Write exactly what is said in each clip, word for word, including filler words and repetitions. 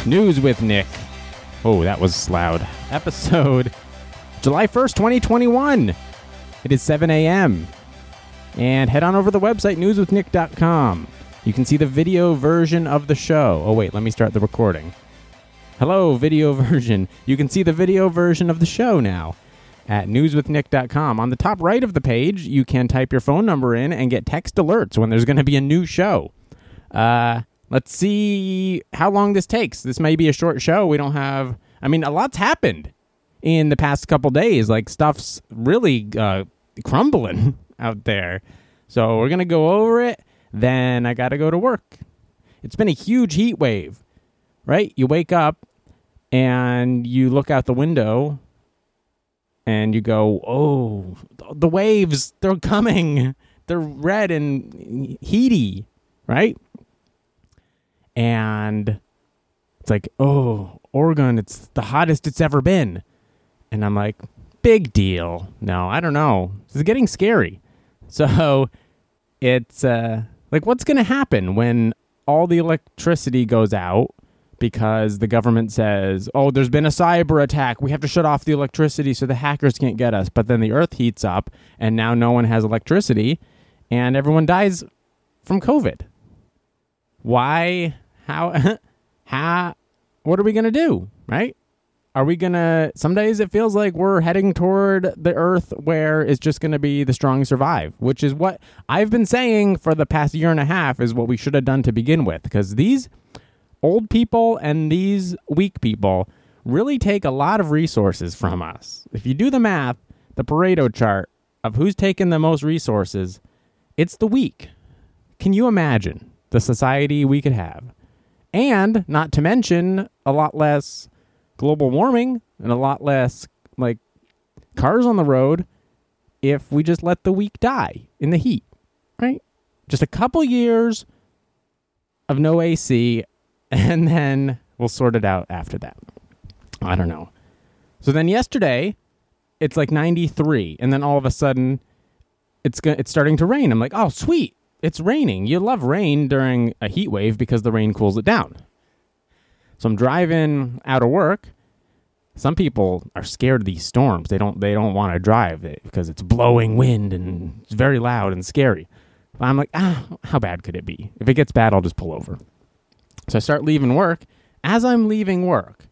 News with Nick. Oh, that was loud. Episode July first, twenty twenty-one. It is seven a.m. And head on over to the website, news with nick dot com. You can see the video version of the show. Oh, wait, let me start the recording. Hello, video version. You can see the video version of the show now at news with nick dot com. On the top right of the page, you can type your phone number in and get text alerts when there's going to be a new show. Uh... Let's see how long this takes. This may be a short show. We don't have... I mean, a lot's happened in the past couple days. Like, stuff's really uh, crumbling out there. So we're going to go over it. Then I got to go to work. It's been a huge heat wave, right? You wake up and you look out the window and you go, oh, the waves, they're coming. They're red and heaty, right? And it's like, oh, Oregon, it's the hottest it's ever been. And I'm like, big deal. No, I don't know. This is getting scary. So it's uh, like, what's going to happen when all the electricity goes out because the government says, oh, there's been a cyber attack. We have to shut off the electricity so the hackers can't get us. But then the earth heats up and now no one has electricity and everyone dies from COVID. Why? How, how, what are we going to do, right? Are we going to, some days it feels like we're heading toward the earth where it's just going to be the strong survive, which is what I've been saying for the past year and a half is what we should have done to begin with, because these old people and these weak people really take a lot of resources from us. If you do the math, the Pareto chart of who's taken the most resources, it's the weak. Can you imagine the society we could have? And not to mention a lot less global warming and a lot less like cars on the road if we just let the weak die in the heat, right? Just a couple years of no A C and then we'll sort it out after that. I don't know. So then yesterday it's like ninety-three and then all of a sudden it's go- it's starting to rain. I'm like, oh, sweet. It's raining. You love rain during a heat wave because the rain cools it down. So I'm driving out of work. Some people are scared of these storms. They don't they don't want to drive it because it's blowing wind and it's very loud and scary. But I'm like, ah, how bad could it be? If it gets bad, I'll just pull over. So I start leaving work. As I'm leaving work,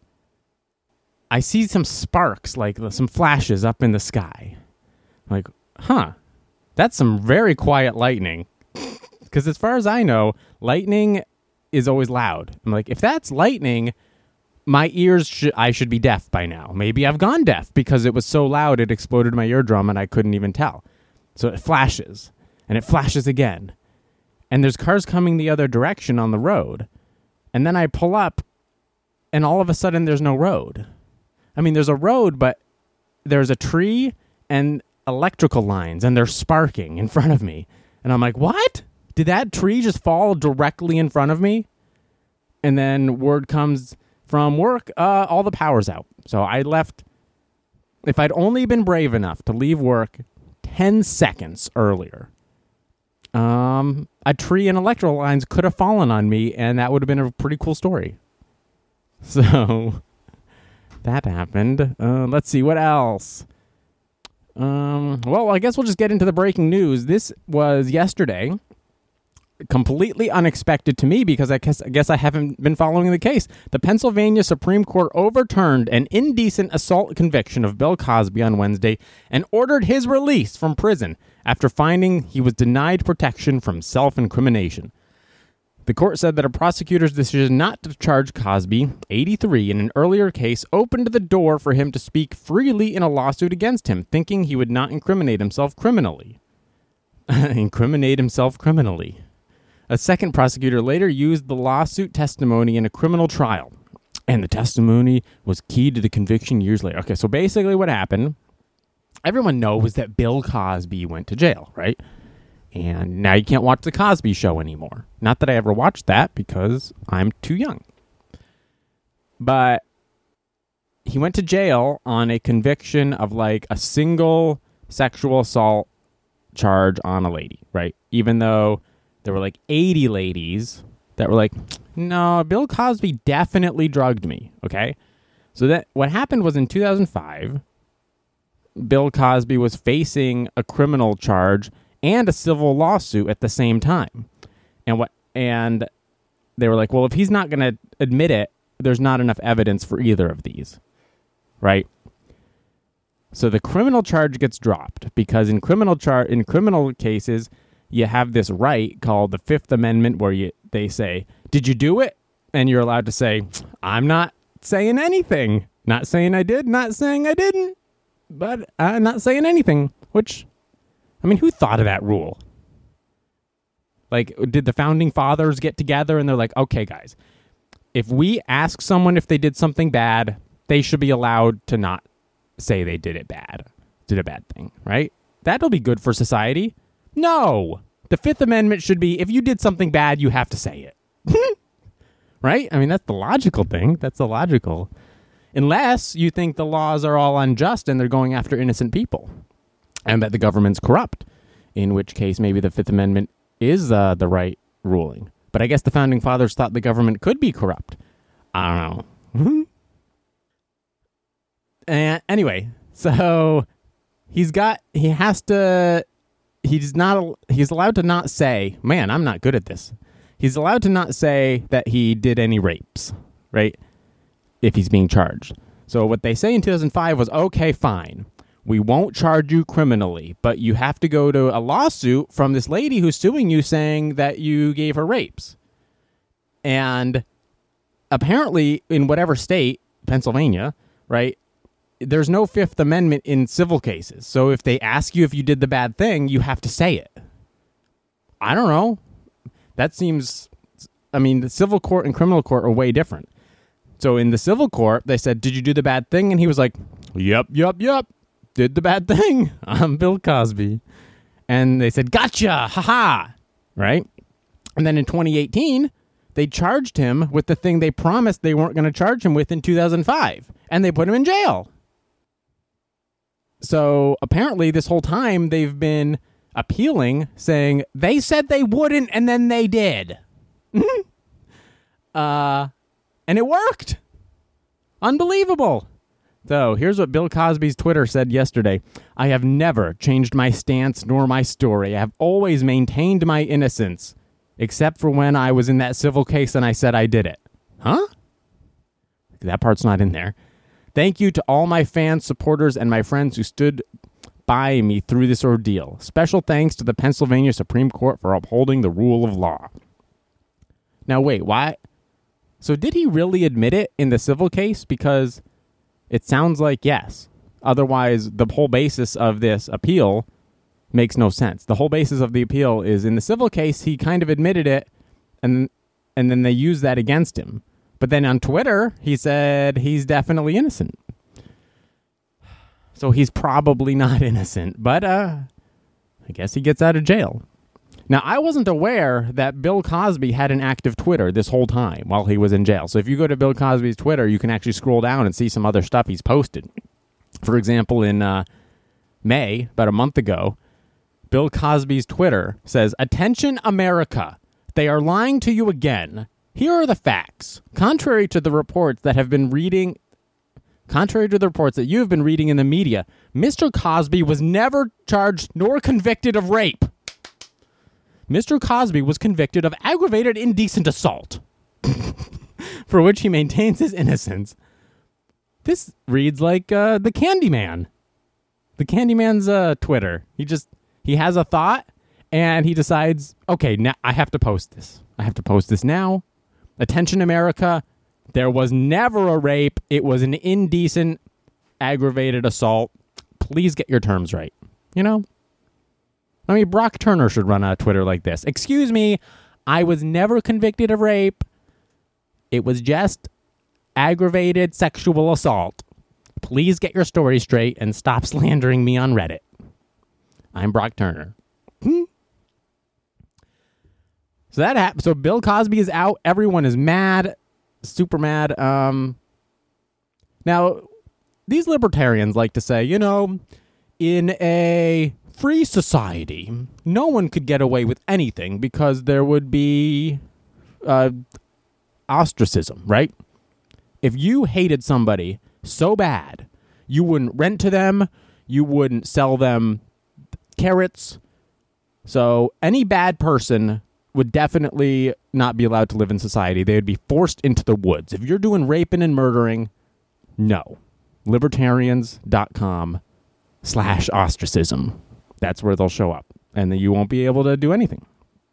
I see some sparks, like some flashes up in the sky. I'm like, huh, that's some very quiet lightning. Because as far as I know, lightning is always loud. I'm like, if that's lightning, my ears, sh- I should be deaf by now. Maybe I've gone deaf because it was so loud it exploded my eardrum and I couldn't even tell. So it flashes, and it flashes again. And there's cars coming the other direction on the road. And then I pull up, and all of a sudden there's no road. I mean, there's a road, but there's a tree and electrical lines, and they're sparking in front of me. And I'm like, what? Did that tree just fall directly in front of me? And then word comes from work, uh, all the power's out. So I left, if I'd only been brave enough to leave work ten seconds earlier, um, a tree and electrical lines could have fallen on me, and that would have been a pretty cool story. So that happened. Uh, let's see, what else? Um, well, I guess we'll just get into the breaking news. This was yesterday. Completely unexpected to me because I guess, I guess I haven't been following the case. The Pennsylvania Supreme Court overturned an indecent assault conviction of Bill Cosby on Wednesday and ordered his release from prison after finding he was denied protection from self-incrimination. The court said that a prosecutor's decision not to charge Cosby, eighty-three, in an earlier case opened the door for him to speak freely in a lawsuit against him, thinking he would not incriminate himself criminally. Incriminate himself criminally. A second prosecutor later used the lawsuit testimony in a criminal trial, and the testimony was key to the conviction years later. Okay, so basically what happened, everyone knows that Bill Cosby went to jail, right? And now you can't watch The Cosby Show anymore. Not that I ever watched that because I'm too young. But he went to jail on a conviction of like a single sexual assault charge on a lady, right? Even though there were like eighty ladies that were like, No, Bill Cosby definitely drugged me, okay? So that what happened was in two thousand five, Bill Cosby was facing a criminal charge and a civil lawsuit at the same time. And what and they were like, well, if he's not going to admit it, there's not enough evidence for either of these, right? So the criminal charge gets dropped because in criminal char- in criminal cases, you have this right called the Fifth Amendment where you they say, did you do it? And you're allowed to say, I'm not saying anything. Not saying I did, not saying I didn't, but I'm not saying anything. Which, I mean, who thought of that rule? Like, did the founding fathers get together and they're like, okay, guys, if we ask someone if they did something bad, they should be allowed to not say they did it bad, did a bad thing, right? That'll be good for society. No. The Fifth Amendment should be, if you did something bad, you have to say it. Right? I mean, that's the logical thing. That's the logical. Unless you think the laws are all unjust and they're going after innocent people and that the government's corrupt, in which case maybe the Fifth Amendment is uh, the right ruling. But I guess the founding fathers thought the government could be corrupt. I don't know. And anyway, so he's got, he has to, he's not, he's allowed to not say, man, I'm not good at this. He's allowed to not say that he did any rapes, right? If he's being charged. So what they say in two thousand five was, okay, fine. We won't charge you criminally, but you have to go to a lawsuit from this lady who's suing you saying that you gave her rapes. And apparently in whatever state, Pennsylvania, right, there's no Fifth Amendment in civil cases. So if they ask you if you did the bad thing, you have to say it. I don't know. That seems, I mean, the civil court and criminal court are way different. So in the civil court, they said, did you do the bad thing? And he was like, yep, yep, yep. Did the bad thing. I'm Bill Cosby. And they said, gotcha, haha, right? And then in twenty eighteen, they charged him with the thing they promised they weren't going to charge him with in two thousand five. And they put him in jail. So apparently this whole time they've been appealing, saying they said they wouldn't and then they did. uh, and it worked. Unbelievable. So here's what Bill Cosby's Twitter said yesterday. I have never changed my stance nor my story. I have always maintained my innocence, except for when I was in that civil case and I said I did it. Huh? That part's not in there. Thank you to all my fans, supporters, and my friends who stood by me through this ordeal. Special thanks to the Pennsylvania Supreme Court for upholding the rule of law. Now, wait, why? So did he really admit it in the civil case? Because it sounds like yes. Otherwise, the whole basis of this appeal makes no sense. The whole basis of the appeal is in the civil case, he kind of admitted it, and and then they used that against him. But then on Twitter, he said he's definitely innocent. So he's probably not innocent, but uh, I guess he gets out of jail. Now, I wasn't aware that Bill Cosby had an active Twitter this whole time while he was in jail. So if you go to Bill Cosby's Twitter, you can actually scroll down and see some other stuff he's posted. For example, in uh, May, about a month ago, Bill Cosby's Twitter says, "Attention, America. They are lying to you again. Here are the facts. Contrary to the reports that have been reading... Contrary to the reports that you have been reading in the media, Mister Cosby was never charged nor convicted of rape. Mister Cosby was convicted of aggravated indecent assault, for which he maintains his innocence." This reads like uh, the Candyman. The Candyman's uh, Twitter. He just, he has a thought, and he decides, okay, now I have to post this. I have to post this now. Attention, America. There was never a rape. It was an indecent, aggravated assault. Please get your terms right. You know? I mean, Brock Turner should run a Twitter like this. Excuse me, I was never convicted of rape. It was just aggravated sexual assault. Please get your story straight and stop slandering me on Reddit. I'm Brock Turner. Hmm. So that happened. So Bill Cosby is out. Everyone is mad. Super mad. Um, now, these libertarians like to say, you know, in a free society, no one could get away with anything because there would be uh, ostracism, right? If you hated somebody so bad, you wouldn't rent to them, you wouldn't sell them carrots. So any bad person would definitely not be allowed to live in society. They would be forced into the woods. If you're doing raping and murdering, no. Libertarians.com slash ostracism. That's where they'll show up. And then you won't be able to do anything.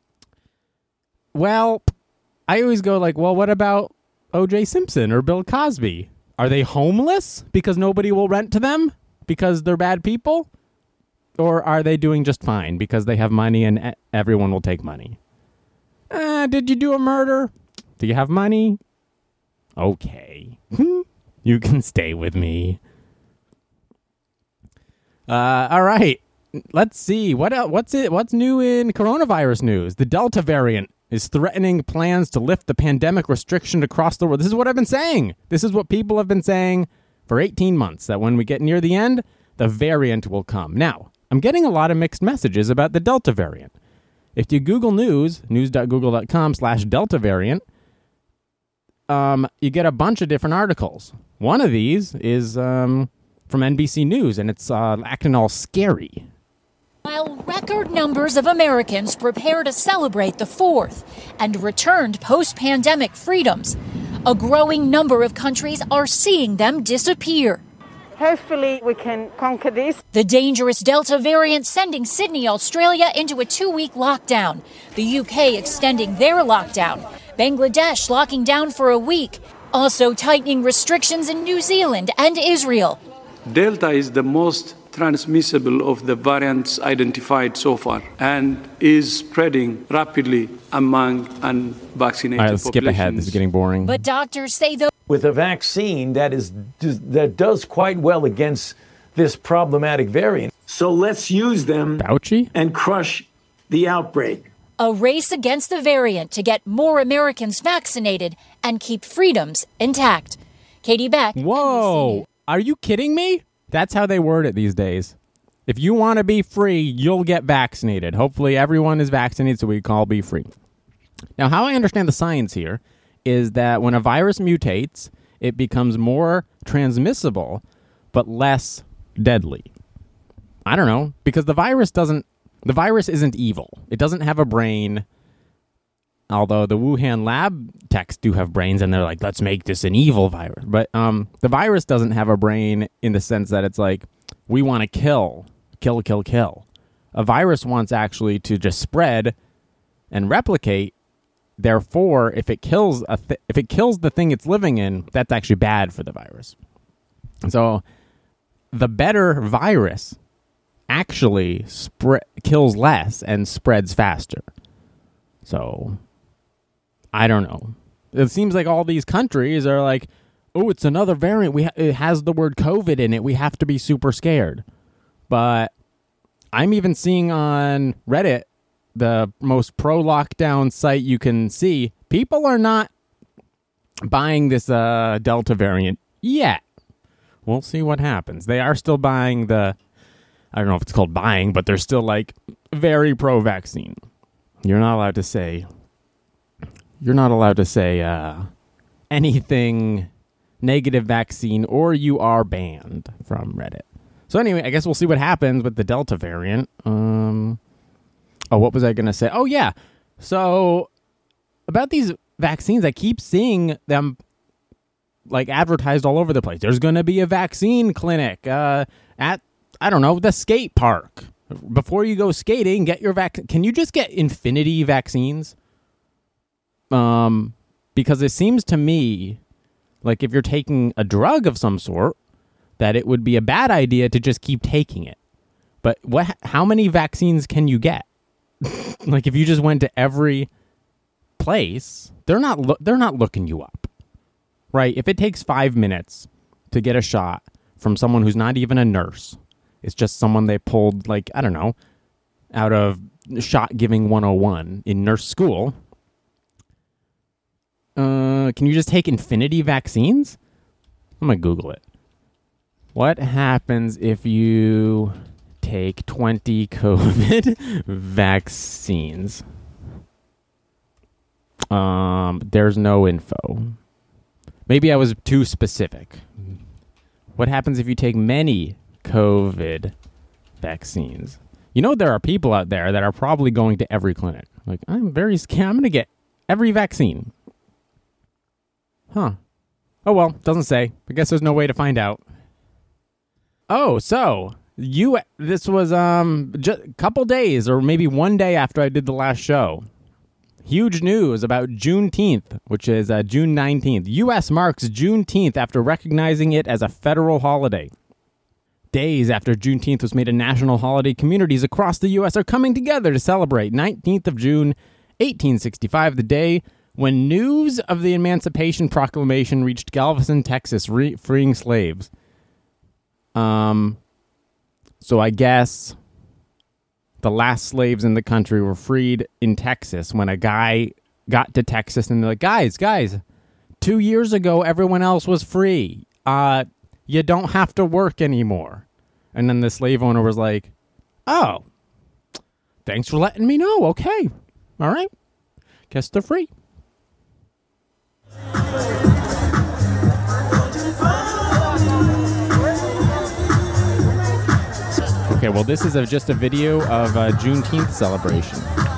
Well, I always go like, well, what about O J Simpson or Bill Cosby? Are they homeless because nobody will rent to them because they're bad people? Or are they doing just fine because they have money and everyone will take money? Uh, did you do a murder? Do you have money? Okay. You can stay with me. Uh, all right. Let's see. What else, what's it? What's new in coronavirus news? The Delta variant is threatening plans to lift the pandemic restriction across the world. This is what I've been saying. This is what people have been saying for eighteen months, that when we get near the end, the variant will come. Now, I'm getting a lot of mixed messages about the Delta variant. If you Google News, news.google.com slash Delta variant, um, you get a bunch of different articles. One of these is um, from N B C News, and it's uh, acting all scary. While record numbers of Americans prepare to celebrate the fourth and returned post-pandemic freedoms, a growing number of countries are seeing them disappear. Hopefully we can conquer this. The dangerous Delta variant sending Sydney, Australia into a two-week lockdown. The U K extending their lockdown. Bangladesh locking down for a week. Also tightening restrictions in New Zealand and Israel. Delta is the most transmissible of the variants identified so far and is spreading rapidly among unvaccinated All right, let's skip ahead. This is getting boring. But doctors say though with a vaccine that is that does quite well against this problematic variant. So let's use them Fauci? and crush the outbreak. A race against the variant to get more Americans vaccinated and keep freedoms intact. Katie Beck. Whoa. N B C. Are you kidding me? That's how they word it these days. If you want to be free, you'll get vaccinated. Hopefully everyone is vaccinated so we can all be free. Now, how I understand the science here is that when a virus mutates, it becomes more transmissible, but less deadly. I don't know, because the virus doesn't, the virus isn't evil. It doesn't have a brain, although the Wuhan lab techs do have brains, and they're like, let's make this an evil virus. But um, the virus doesn't have a brain in the sense that it's like, we want to kill, kill, kill, kill. A virus wants actually to just spread and replicate. Therefore, if it kills a th- if it kills the thing it's living in, that's actually bad for the virus. So the better virus actually spre- kills less and spreads faster. So I don't know. It seems like all these countries are like, oh, it's another variant. We ha- it has the word COVID in it. We have to be super scared. But I'm even seeing on Reddit, the most pro-lockdown site you can see, people are not buying this uh, Delta variant yet. We'll see what happens. They are still buying the, I don't know if it's called buying, but they're still like very pro-vaccine. You're not allowed to say, you're not allowed to say uh, anything negative vaccine, or you are banned from Reddit. So anyway, I guess we'll see what happens with the Delta variant. Um, oh, what was I going to say? Oh, yeah. So about these vaccines, I keep seeing them like advertised all over the place. There's going to be a vaccine clinic uh, at, I don't know, the skate park. Before you go skating, get your vaccine. Can you just get infinity vaccines? Um, because it seems to me like if you're taking a drug of some sort, that it would be a bad idea to just keep taking it. But what? How many vaccines can you get? Like if you just went to every place, they're not lo- they're not looking you up, right? If it takes five minutes to get a shot from someone who's not even a nurse, it's just someone they pulled, like, I don't know, out of Shot Giving one oh one in nurse school. Uh, can you just take infinity vaccines? I'm going to Google it. What happens if you take twenty COVID vaccines? Um, there's no info. Maybe I was too specific. What happens if you take many COVID vaccines? You know, there are people out there that are probably going to every clinic. Like, I'm very scared. I'm going to get every vaccine. Huh. Oh, well, doesn't say. I guess there's no way to find out. Oh, so you, this was um just a couple days or maybe one day after I did the last show. Huge news about Juneteenth, which is uh, June nineteenth. U S marks Juneteenth after recognizing it as a federal holiday. Days after Juneteenth was made a national holiday, communities across the U S are coming together to celebrate nineteenth of June, eighteen sixty-five, the day when news of the Emancipation Proclamation reached Galveston, Texas, re- freeing slaves. Um, so I guess the last slaves in the country were freed in Texas when a guy got to Texas and they're like, guys, guys, two years ago, everyone else was free. Uh, you don't have to work anymore. And then the slave owner was like, oh, thanks for letting me know. Okay. All right. Guess they're free. Okay, well, this is a, just a video of a Juneteenth celebration.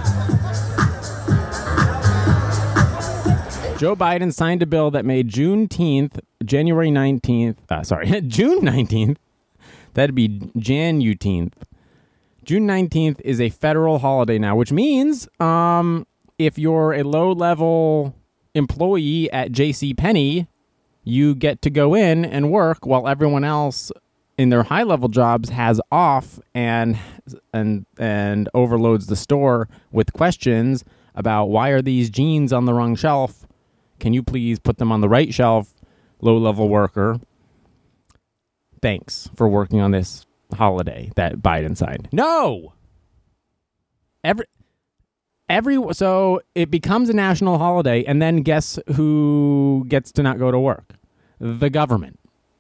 Joe Biden signed a bill that made Juneteenth, January nineteenth, uh, sorry, June nineteenth, that'd be Jan-uteenth. June nineteenth is a federal holiday now, which means um, if you're a low-level employee at JCPenney, you get to go in and work while everyone else in their high-level jobs has off and and and overloads the store with questions about why are these jeans on the wrong shelf? Can you please put them on the right shelf, low-level worker? Thanks for working on this holiday that Biden signed. No! Every every so it becomes a national holiday, and then guess who gets to not go to work? The government.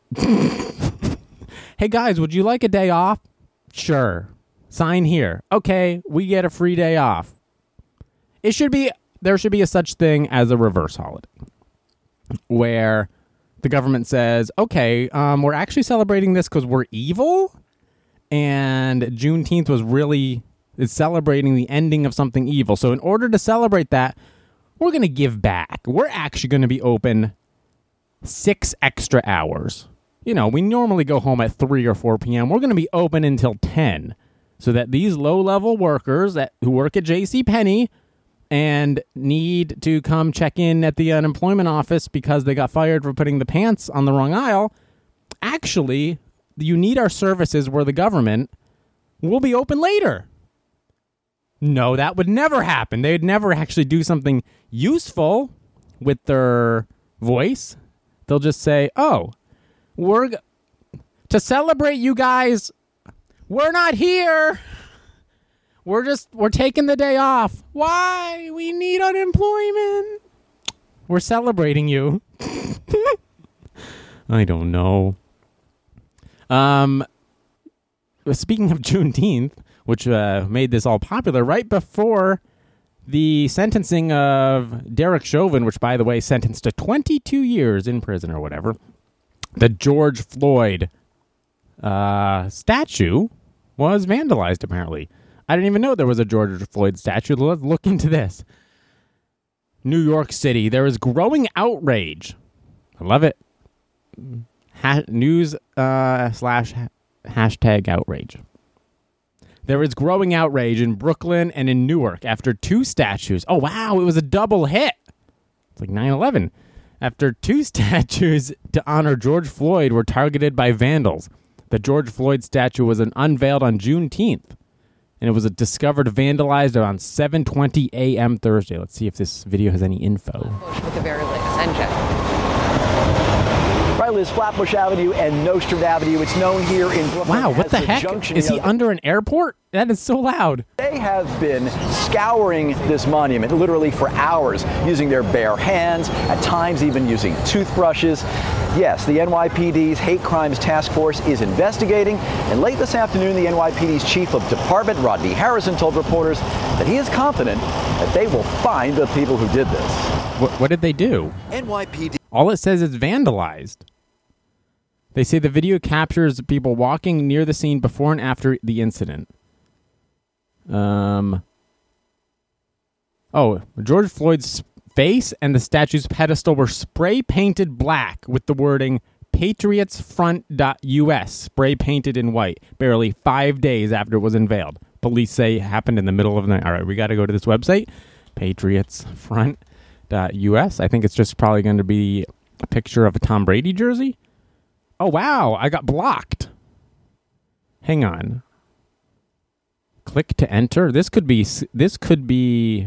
Hey, guys, would you like a day off? Sure. Sign here. Okay, we get a free day off. It should be, there should be a such thing as a reverse holiday where the government says, okay, um, we're actually celebrating this because we're evil, and Juneteenth was really is celebrating the ending of something evil. So in order to celebrate that, we're going to give back. We're actually going to be open six extra hours. You know, we normally go home at three or four p.m. We're going to be open until ten so that these low-level workers that who work at JCPenney and need to come check in at the unemployment office because they got fired for putting the pants on the wrong aisle, actually, you need our services where the government will be open later. No, that would never happen. They would never actually do something useful with their voice. They'll just say, oh, We're g- to celebrate you guys. We're not here. We're just we're taking the day off. Why? We need unemployment. We're celebrating you. I don't know. Um, speaking of Juneteenth, which uh, made this all popular, right before the sentencing of Derek Chauvin, which, by the way, sentenced to twenty-two years in prison or whatever. The George Floyd uh, statue was vandalized, apparently. I didn't even know there was a George Floyd statue. Let's look into this. New York City. There is growing outrage. I love it. Ha- news uh, slash ha- hashtag outrage. There is growing outrage in Brooklyn and in Newark after two statues. Oh, wow. It was a double hit. It's like nine eleven. After two statues to honor George Floyd were targeted by vandals. The George Floyd statue was unveiled on Juneteenth, and it was discovered vandalized around seven twenty a.m. Thursday. Let's see if this video has any info. With the very latest engine. Right, Liz, Flatbush Avenue and Nostrand Avenue. It's known here in Brooklyn. Wow, what the, the heck? Is he of- under an airport? That is so loud. They have been scouring this monument literally for hours, using their bare hands, at times even using toothbrushes. Yes, the N Y P D's Hate Crimes Task Force is investigating, and late this afternoon, the N Y P D's Chief of Department, Rodney Harrison, told reporters that he is confident that they will find the people who did this. What, what did they do? N Y P D. All it says is vandalized. They say the video captures people walking near the scene before and after the incident. Um. Oh, George Floyd's face and the statue's pedestal were spray painted black with the wording patriots front dot U S spray painted in white, barely five days after it was unveiled. Police say it happened in the middle of the night. All right, we got to go to this website, patriots front dot U S. I think it's just probably going to be a picture of a Tom Brady jersey. Oh, wow, I got blocked. Hang on. Click to enter. This could be, this could be,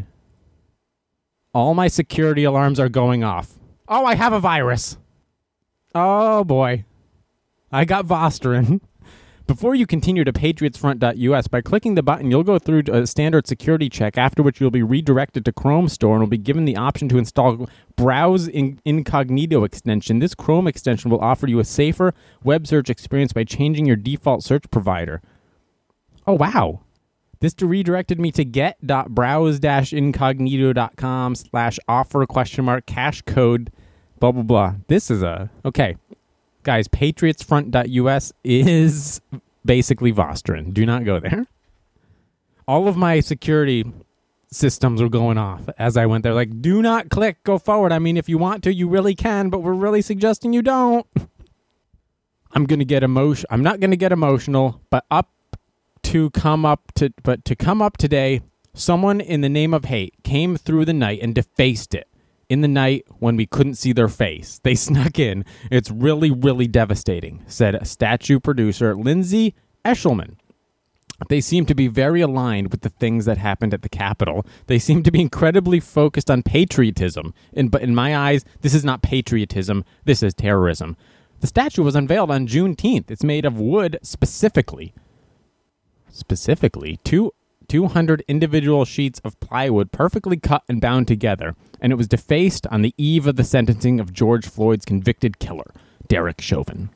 all my security alarms are going off. Oh, I have a virus. Oh, boy. I got Vosterin. Before you continue to patriots front dot U S, by clicking the button, you'll go through a standard security check, after which you'll be redirected to Chrome Store and will be given the option to install Browse in- Incognito extension. This Chrome extension will offer you a safer web search experience by changing your default search provider. Oh, wow. This redirected me to get dot browse dash incognito dot com slash offer question mark cash code blah, blah, blah. This is a... Okay. Guys, patriots front dot U S is basically Vosterin. Do not go there. All of my security systems were going off as I went there. Like, do not click, go forward. I mean, if you want to, you really can, but we're really suggesting you don't. I'm going to get emotion. I'm not going to get emotional, but up to come up to, but to come up today, someone in the name of hate came through the night and defaced it. In the night when we couldn't see their face. They snuck in. It's really, really devastating, said statue producer Lindsay Eshelman. They seem to be very aligned with the things that happened at the Capitol. They seem to be incredibly focused on patriotism. And, but in my eyes, this is not patriotism. This is terrorism. The statue was unveiled on Juneteenth. It's made of wood specifically. Specifically, two... two hundred individual sheets of plywood perfectly cut and bound together, and it was defaced on the eve of the sentencing of George Floyd's convicted killer, Derek Chauvin.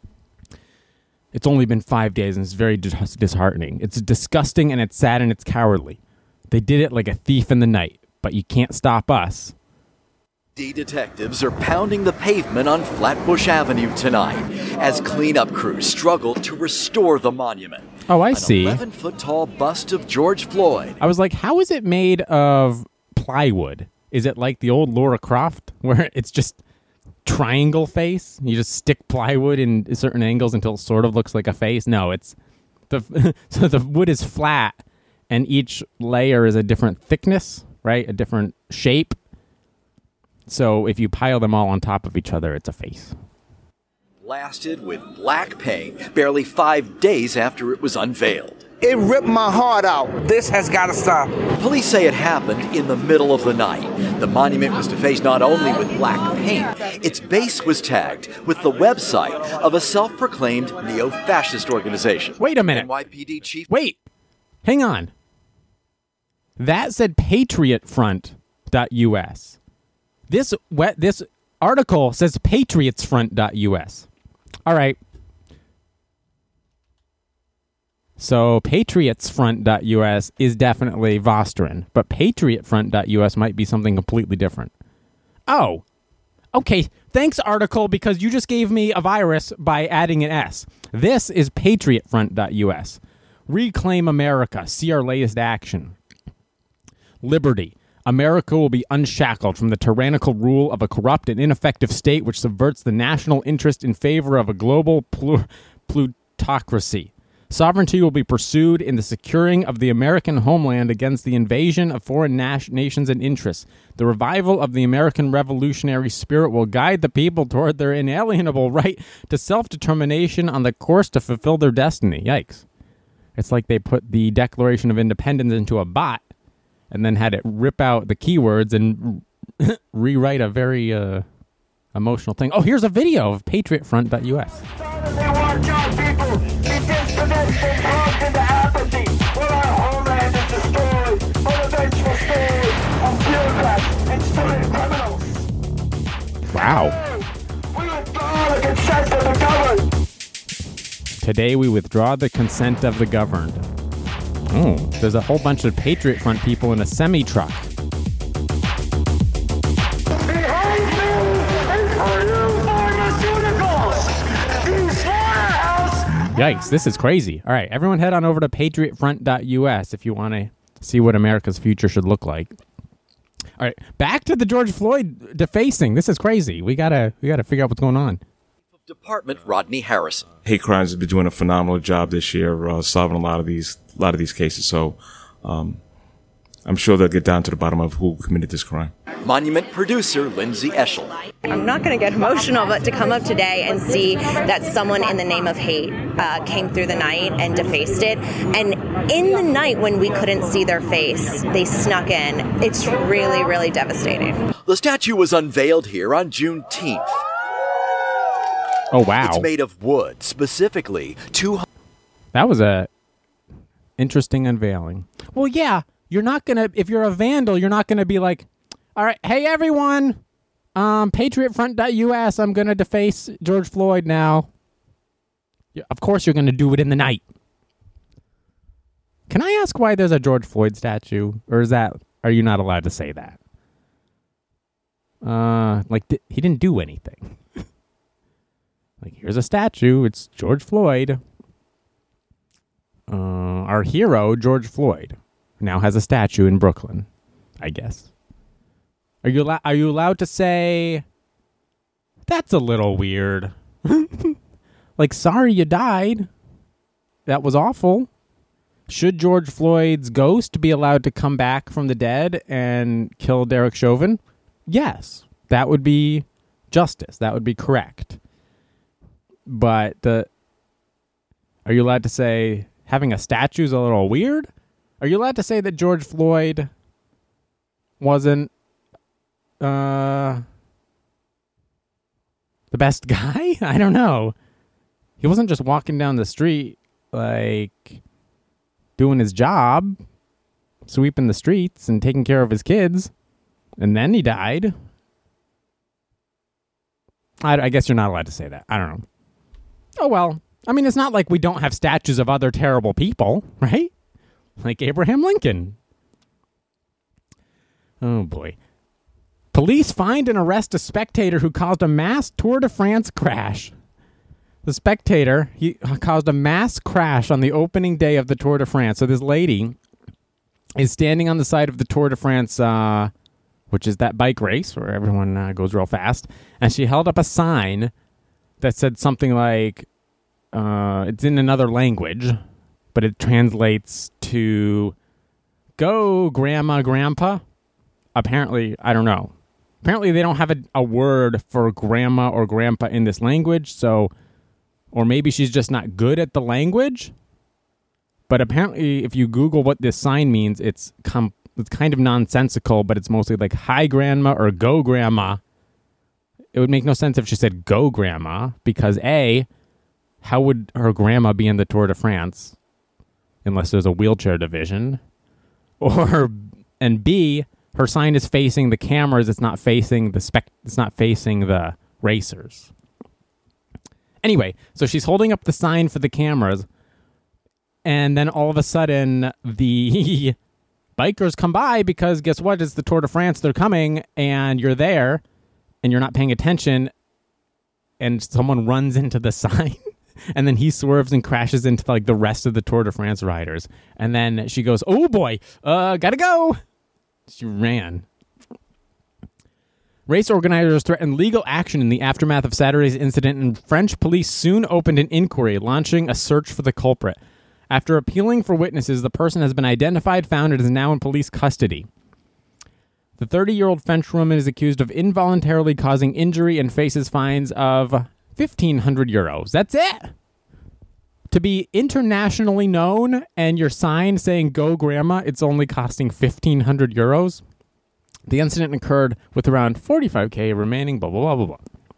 It's only been five days, and it's very dis- disheartening. It's disgusting, and it's sad, and it's cowardly. They did it like a thief in the night, but you can't stop us. D detectives are pounding the pavement on Flatbush Avenue tonight as cleanup crews struggle to restore the monument. Oh, I An see. eleven-foot-tall bust of George Floyd. I was like, how is it made of plywood? Is it like the old Laura Croft, where it's just triangle face? You just stick plywood in certain angles until it sort of looks like a face? No, it's the so the wood is flat, and each layer is a different thickness, right? A different shape. So if you pile them all on top of each other, it's a face. Blasted with black paint barely five days after it was unveiled. It ripped my heart out. This has got to stop. Police say it happened in the middle of the night. The monument was defaced not only with black paint, its base was tagged with the website of a self-proclaimed neo-fascist organization. Wait a minute. N Y P D chief. Wait. Hang on. That said patriot front dot U S. This we- this article says patriots front dot U S. All right. So patriots front dot U S is definitely Vosterin, but patriot front dot U S might be something completely different. Oh, okay. Thanks, article, because you just gave me a virus by adding an S. This is patriot front dot U S. Reclaim America. See our latest action. Liberty. America will be unshackled from the tyrannical rule of a corrupt and ineffective state which subverts the national interest in favor of a global plu- plutocracy. Sovereignty will be pursued in the securing of the American homeland against the invasion of foreign nas- nations and interests. The revival of the American revolutionary spirit will guide the people toward their inalienable right to self-determination on the course to fulfill their destiny. Yikes. It's like they put the Declaration of Independence into a bot and then had it rip out the keywords and rewrite a very uh, emotional thing. Oh, here's a video of patriot front dot U S. Wow. Today we withdraw the consent of the governed. Oh, there's a whole bunch of Patriot Front people in a semi-truck. Behind me is Purdue Pharmaceuticals! The slaughterhouse! Yikes, this is crazy. All right, everyone head on over to patriot front dot U S if you want to see what America's future should look like. All right, back to the George Floyd defacing. This is crazy. We gotta we gotta figure out what's going on. Department Rodney Harrison. Hate Crimes has been doing a phenomenal job this year, uh, solving a lot of these a lot of these cases. So um, I'm sure they'll get down to the bottom of who committed this crime. Monument producer Lindsay Eschel. I'm not going to get emotional, but to come up today and see that someone in the name of hate uh, came through the night and defaced it, and in the night when we couldn't see their face, they snuck in. It's really, really devastating. The statue was unveiled here on Juneteenth. Oh, wow. It's made of wood, specifically two hundred. That was a interesting unveiling. Well, yeah, you're not going to, if you're a vandal, you're not going to be like, all right, hey, everyone, um, patriot front dot U S, I'm going to deface George Floyd now. Yeah, of course you're going to do it in the night. Can I ask why there's a George Floyd statue? Or is that, are you not allowed to say that? Uh, like, th- he didn't do anything. Like, here's a statue. It's George Floyd. Uh, our hero, George Floyd, now has a statue in Brooklyn, I guess. Are you allo- are you allowed to say, that's a little weird? Like, sorry you died. That was awful. Should George Floyd's ghost be allowed to come back from the dead and kill Derek Chauvin? Yes. That would be justice. That would be correct. But the, are you allowed to say having a statue is a little weird? Are you allowed to say that George Floyd wasn't uh, the best guy? I don't know. He wasn't just walking down the street, like, doing his job, sweeping the streets and taking care of his kids, and then he died. I, I guess you're not allowed to say that. I don't know. Oh, well, I mean, it's not like we don't have statues of other terrible people, right? Like Abraham Lincoln. Oh, boy. Police find and arrest a spectator who caused a mass Tour de France crash. The spectator, he caused a mass crash on the opening day of the Tour de France. So this lady is standing on the side of the Tour de France, uh, which is that bike race where everyone uh, goes real fast, and she held up a sign that said something like, uh, it's in another language, but it translates to, go, grandma, grandpa. Apparently, I don't know. Apparently, they don't have a, a word for grandma or grandpa in this language, so, or maybe she's just not good at the language. But apparently, if you Google what this sign means, it's, com- it's kind of nonsensical, but it's mostly like, hi, grandma, or go, grandma. It would make no sense if she said go grandma, because A, how would her grandma be in the Tour de France unless there's a wheelchair division? Or, and B, her sign is facing the cameras, it's not facing the spec it's not facing the racers. Anyway, so she's holding up the sign for the cameras, and then all of a sudden the bikers come by because guess what? It's the Tour de France, they're coming, and you're there. And you're not paying attention, and someone runs into the sign, and then he swerves and crashes into like the rest of the Tour de France riders. And then she goes, oh boy, uh, gotta go. She ran. Race organizers threatened legal action in the aftermath of Saturday's incident, and French police soon opened an inquiry, launching a search for the culprit. After appealing for witnesses, the person has been identified, found, and is now in police custody. The thirty-year-old French woman is accused of involuntarily causing injury and faces fines of fifteen hundred euros. That's it? To be internationally known and your sign saying go grandma, it's only costing fifteen hundred euros? The incident occurred with around forty-five thousand remaining, blah, blah, blah, blah,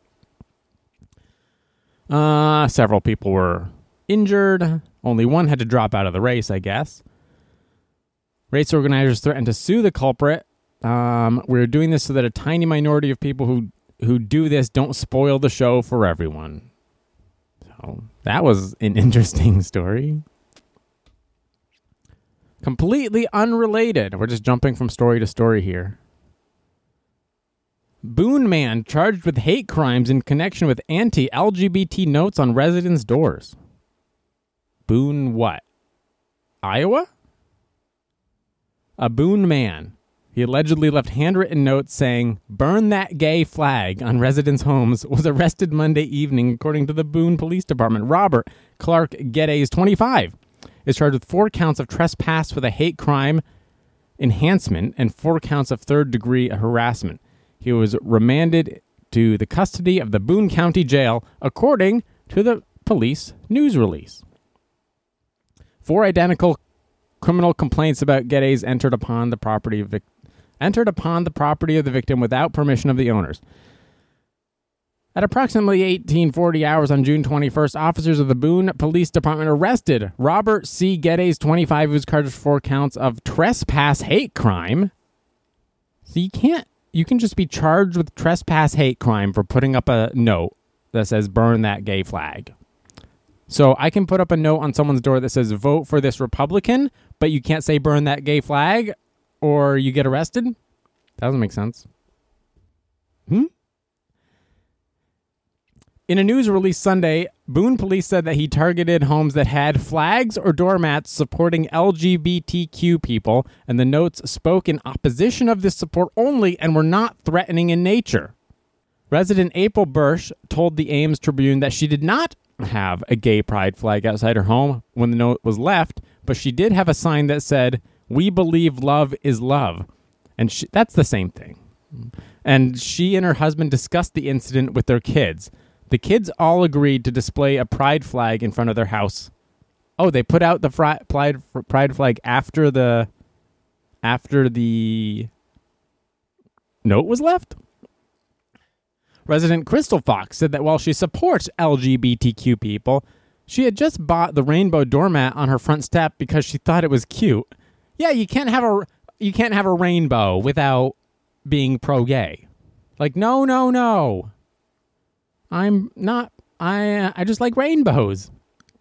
blah. Uh, several people were injured. Only one had to drop out of the race, I guess. Race organizers threatened to sue the culprit. Um, we're doing this so that a tiny minority of people who, who do this don't spoil the show for everyone. So So that was an interesting story. Completely unrelated. We're just jumping from story to story here. Boone man charged with hate crimes in connection with anti-L G B T notes on residents' doors. Boone what? Iowa? A Boone man. He allegedly left handwritten notes saying, "Burn that gay flag" on residents' homes, was arrested Monday evening, according to the Boone Police Department. Robert Clark Geddes, twenty-five, is charged with four counts of trespass with a hate crime enhancement and four counts of third-degree harassment. He was remanded to the custody of the Boone County Jail, according to the police news release. Four identical criminal complaints about Geddes entered upon the property of vic- entered upon the property of the victim without permission of the owners. At approximately eighteen forty hours on June twenty-first, officers of the Boone Police Department arrested Robert C. Geddes, twenty-five, who was charged with four counts of trespass hate crime. So you can't, you can just be charged with trespass hate crime for putting up a note that says, "Burn that gay flag." So I can put up a note on someone's door that says, "Vote for this Republican," but you can't say "burn that gay flag," or you get arrested? That doesn't make sense. Hmm? In a news release Sunday, Boone police said that he targeted homes that had flags or doormats supporting L G B T Q people, and the notes spoke in opposition of this support only and were not threatening in nature. Resident April Bursch told the Ames Tribune that she did not have a gay pride flag outside her home when the note was left, but she did have a sign that said, "We believe love is love." And she, that's the same thing. And she and her husband discussed the incident with their kids. The kids all agreed to display a pride flag in front of their house. Oh, they put out the fri- pride, pride flag after the after the note was left? Resident Crystal Fox said that while she supports L G B T Q people, she had just bought the rainbow doormat on her front step because she thought it was cute. Yeah, you can't have a you can't have a rainbow without being pro-gay. Like, no, no, no. I'm not. I uh, I just like rainbows.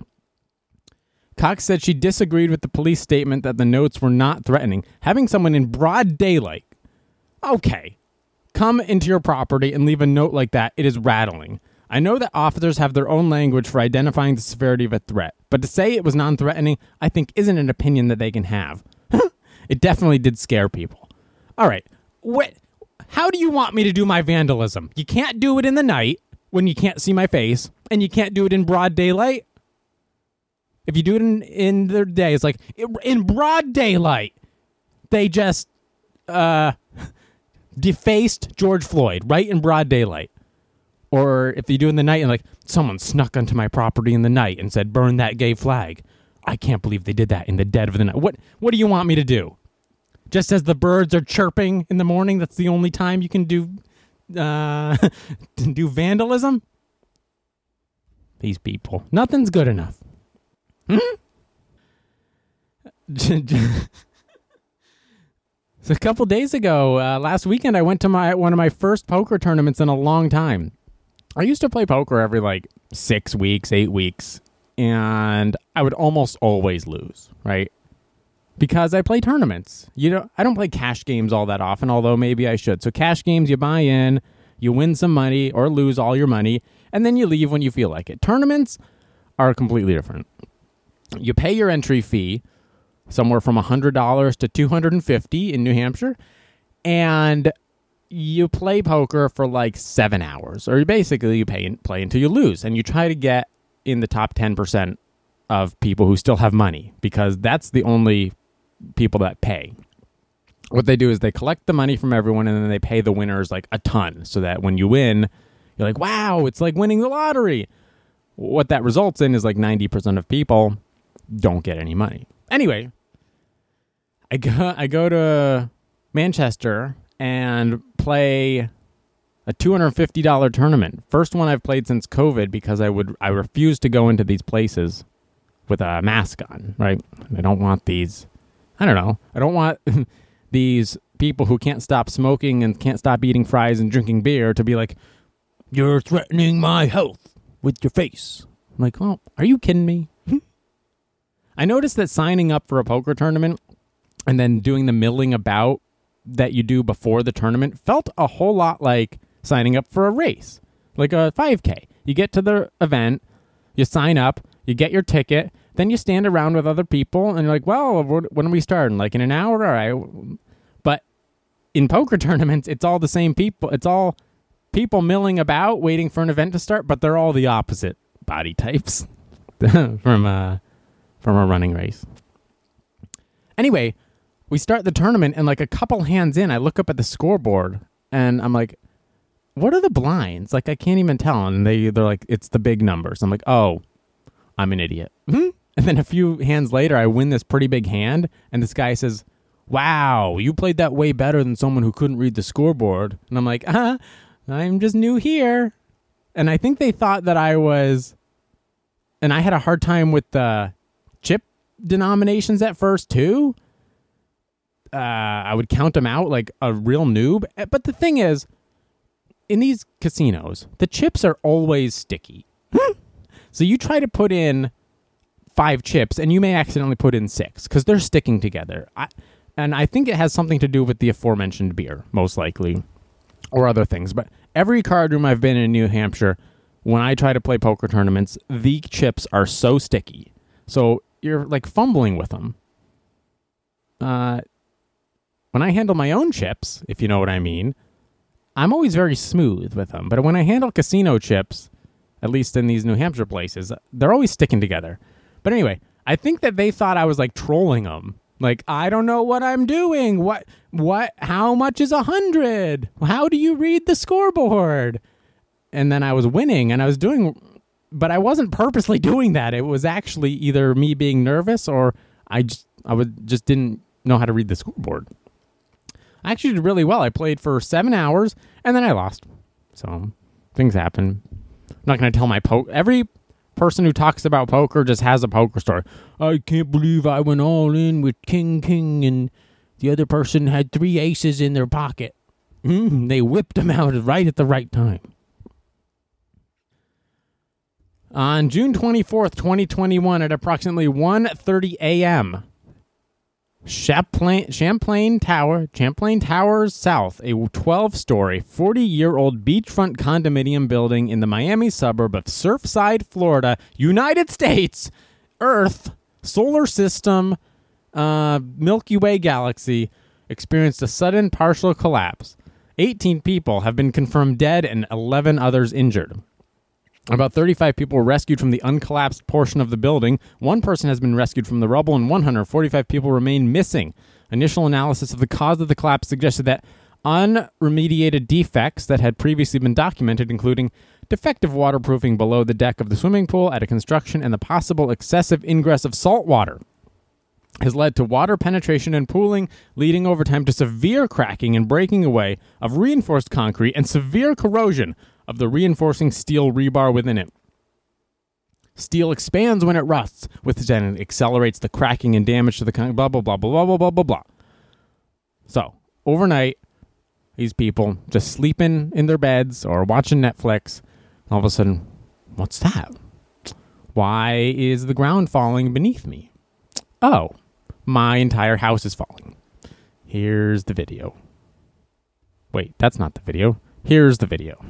Cox said she disagreed with the police statement that the notes were not threatening. Having someone in broad daylight, okay, come into your property and leave a note like that, it is rattling. I know that officers have their own language for identifying the severity of a threat, but to say it was non-threatening, I think isn't an opinion that they can have. It definitely did scare people. All right, what? How do you want me to do my vandalism? You can't do it in the night when you can't see my face, and you can't do it in broad daylight. If you do it in, in the day, it's like, in broad daylight, they just uh, defaced George Floyd, right in broad daylight. Or if you do it in the night, and like, someone snuck onto my property in the night and said, "Burn that gay flag." I can't believe they did that in the dead of the night. What, what do you want me to do? Just as the birds are chirping in the morning, that's the only time you can do uh, do vandalism? These people. Nothing's good enough. Hmm? So a couple days ago, uh, last weekend, I went to my one of my first poker tournaments in a long time. I used to play poker every like six weeks, eight weeks, and I would almost always lose, right? Because I play tournaments. You know, I don't play cash games all that often, although maybe I should. So cash games, you buy in, you win some money or lose all your money, and then you leave when you feel like it. Tournaments are completely different. You pay your entry fee, somewhere from one hundred dollars to two hundred fifty dollars in New Hampshire, and you play poker for like seven hours. Or basically you pay play until you lose, and you try to get in the top ten percent of people who still have money, because that's the only people that pay. What they do is they collect the money from everyone, and then they pay the winners like a ton, so that when you win, you're like, wow, it's like winning the lottery. What that results in is like ninety percent of people don't get any money. Anyway, I go, I go to Manchester and play a two hundred fifty dollars tournament. First one I've played since COVID, because I would I refuse to go into these places with a mask on, right? I don't want these, I don't know, I don't want these people who can't stop smoking and can't stop eating fries and drinking beer to be like, "You're threatening my health with your face." I'm like, oh, are you kidding me? I noticed that signing up for a poker tournament and then doing the milling about that you do before the tournament felt a whole lot like signing up for a race, like a five K. You get to the event, you sign up, you get your ticket, then you stand around with other people, and you're like, well, when are we starting? Like in an hour? All right. But in poker tournaments, it's all the same people. It's all people milling about, waiting for an event to start, but they're all the opposite body types from uh, from a running race. Anyway, we start the tournament, and like a couple hands in, I look up at the scoreboard, and I'm like, what are the blinds? Like, I can't even tell. And they, they're like, it's the big numbers. I'm like, oh, I'm an idiot. And then a few hands later, I win this pretty big hand, and this guy says, wow, you played that way better than someone who couldn't read the scoreboard. And I'm like, uh, I'm just new here. And I think they thought that I was, and I had a hard time with the chip denominations at first, too. Uh, I would count them out like a real noob. But the thing is, in these casinos, the chips are always sticky. So you try to put in five chips, and you may accidentally put in six because they're sticking together. I, and I think it has something to do with the aforementioned beer, most likely, or other things. But every card room I've been in New Hampshire, when I try to play poker tournaments, the chips are so sticky. So you're like fumbling with them. Uh, when I handle my own chips, if you know what I mean, I'm always very smooth with them. But when I handle casino chips, at least in these New Hampshire places, they're always sticking together. But anyway, I think that they thought I was like trolling them. Like, I don't know what I'm doing. What, what, how much is a hundred? How do you read the scoreboard? And then I was winning and I was doing, but I wasn't purposely doing that. It was actually either me being nervous or I just, I would just didn't know how to read the scoreboard. I actually did really well. I played for seven hours and then I lost. So things happen. I'm not going to tell my poke. Every person who talks about poker just has a poker story. I can't believe I went all in with king, king, and the other person had three aces in their pocket. Mm, they whipped them out right at the right time. On June twenty-fourth, twenty twenty-one, at approximately one thirty a.m., Champlain, Champlain Tower, Champlain Towers South, a twelve-story, forty-year-old beachfront condominium building in the Miami suburb of Surfside, Florida, United States, Earth, solar system, uh, Milky Way galaxy, experienced a sudden partial collapse. eighteen people have been confirmed dead and eleven others injured. About thirty-five people were rescued from the uncollapsed portion of the building. One person has been rescued from the rubble, and one hundred forty-five people remain missing. Initial analysis of the cause of the collapse suggested that unremediated defects that had previously been documented, including defective waterproofing below the deck of the swimming pool at a construction and the possible excessive ingress of salt water, has led to water penetration and pooling, leading over time to severe cracking and breaking away of reinforced concrete and severe corrosion of the reinforcing steel rebar within it. Steel expands when it rusts, which then accelerates the cracking and damage to the con- blah, blah, blah, blah, blah, blah, blah, blah. So, overnight, these people just sleeping in their beds or watching Netflix. All of a sudden, what's that? Why is the ground falling beneath me? Oh, my entire house is falling. Here's the video. Wait, that's not the video. Here's the video.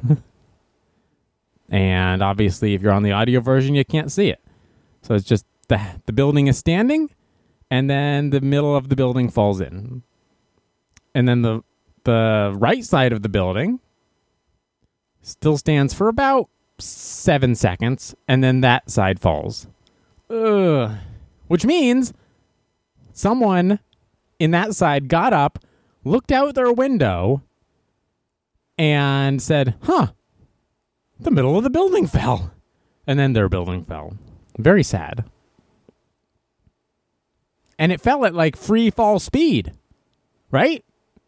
And obviously, if you're on the audio version, you can't see it. So it's just the the building is standing, and then the middle of the building falls in. And then the the right side of the building still stands for about seven seconds, and then that side falls. Ugh. Which means someone in that side got up, looked out their window, and said, huh, the middle of the building fell. And then their building fell. Very sad. And it fell at like free fall speed. Right?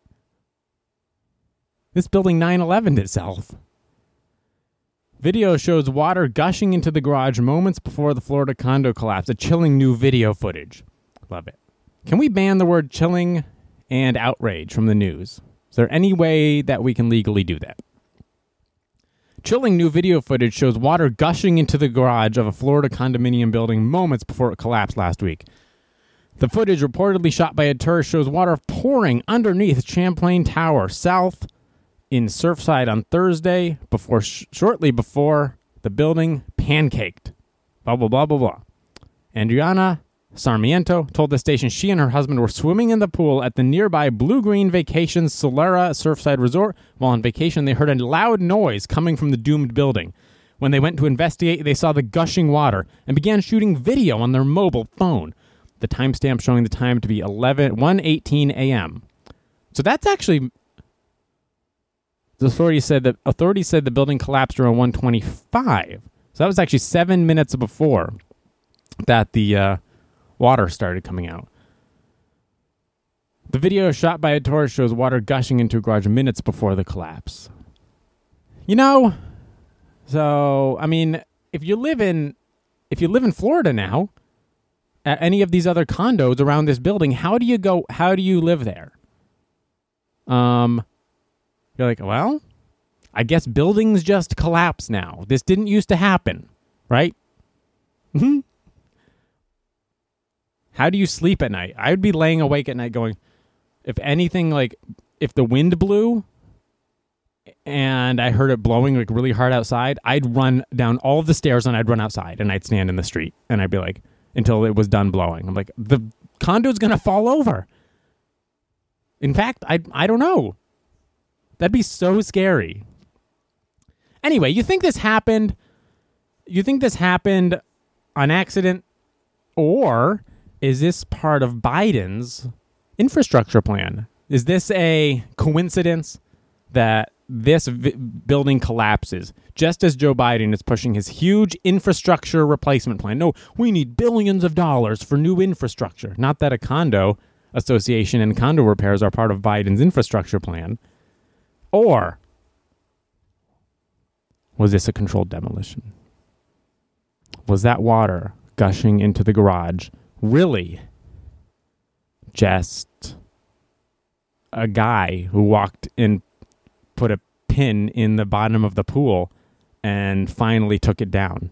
This building nine eleven'd itself. Video shows water gushing into the garage moments before the Florida condo collapse. A chilling new video footage. Love it. Can we ban the word chilling and outrage from the news? Is there any way that we can legally do that? Chilling new video footage shows water gushing into the garage of a Florida condominium building moments before it collapsed last week. The footage, reportedly shot by a tourist, shows water pouring underneath Champlain Tower South in Surfside on Thursday, before sh- shortly before the building pancaked. Blah, blah, blah, blah, blah. Adriana Sarmiento told the station she and her husband were swimming in the pool at the nearby Blue Green Vacations Solera Surfside Resort. While on vacation, they heard a loud noise coming from the doomed building. When they went to investigate, they saw the gushing water and began shooting video on their mobile phone. The timestamp showing the time to be eleven one eighteen a.m. So that's actually... The authorities said that authorities said the building collapsed around one twenty-five. So that was actually seven minutes before that the... Uh, water started coming out. The video shot by a tourist shows water gushing into a garage minutes before the collapse. You know, so I mean, if you live in if you live in Florida now, at any of these other condos around this building, how do you go how do you live there? Um you're like, well, I guess buildings just collapse now. This didn't used to happen, right? Mm-hmm. How do you sleep at night? I would be laying awake at night going, if anything, like, if the wind blew and I heard it blowing like really hard outside, I'd run down all of the stairs and I'd run outside and I'd stand in the street and I'd be like, until it was done blowing. I'm like, the condo's going to fall over. In fact, I I don't know. That'd be so scary. Anyway, you think this happened? You think this happened on accident, or is this part of Biden's infrastructure plan? Is this a coincidence that this vi- building collapses just as Joe Biden is pushing his huge infrastructure replacement plan? No, we need billions of dollars for new infrastructure. Not that a condo association and condo repairs are part of Biden's infrastructure plan. Or was this a controlled demolition? Was that water gushing into the garage really just a guy who walked and put a pin in the bottom of the pool and finally took it down?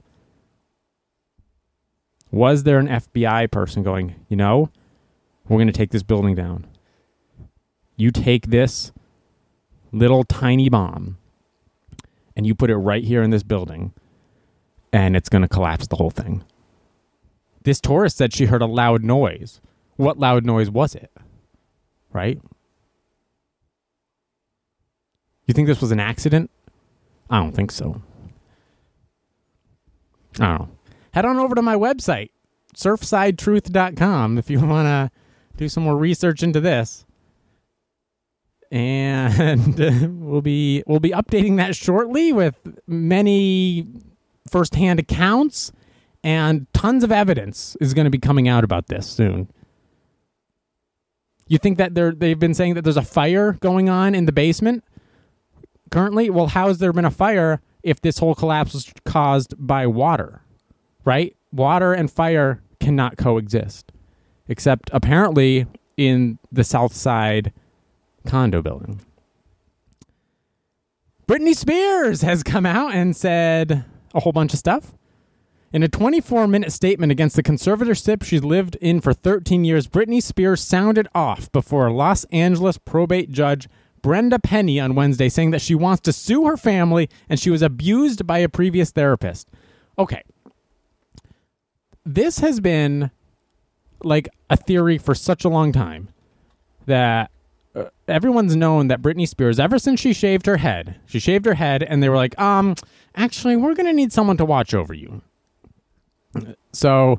Was there an F B I person going, you know, we're going to take this building down. You take this little tiny bomb and you put it right here in this building and it's going to collapse the whole thing. This tourist said she heard a loud noise. What loud noise was it? Right? You think this was an accident? I don't think so. I don't know. Head on over to my website, surfside truth dot com, if you want to do some more research into this. And we'll be we'll be updating that shortly with many firsthand accounts. And tons of evidence is going to be coming out about this soon. You think that they're, they've been saying that there's a fire going on in the basement currently? Well, how has there been a fire if this whole collapse was caused by water, right? Water and fire cannot coexist, except apparently in the South Side condo building. Britney Spears has come out and said a whole bunch of stuff. In a twenty-four minute statement against the conservatorship she's lived in for thirteen years, Britney Spears sounded off before Los Angeles probate judge Brenda Penny on Wednesday, saying that she wants to sue her family and she was abused by a previous therapist. Okay. This has been like a theory for such a long time that uh, everyone's known that Britney Spears, ever since she shaved her head, she shaved her head and they were like, um, actually, we're going to need someone to watch over you. So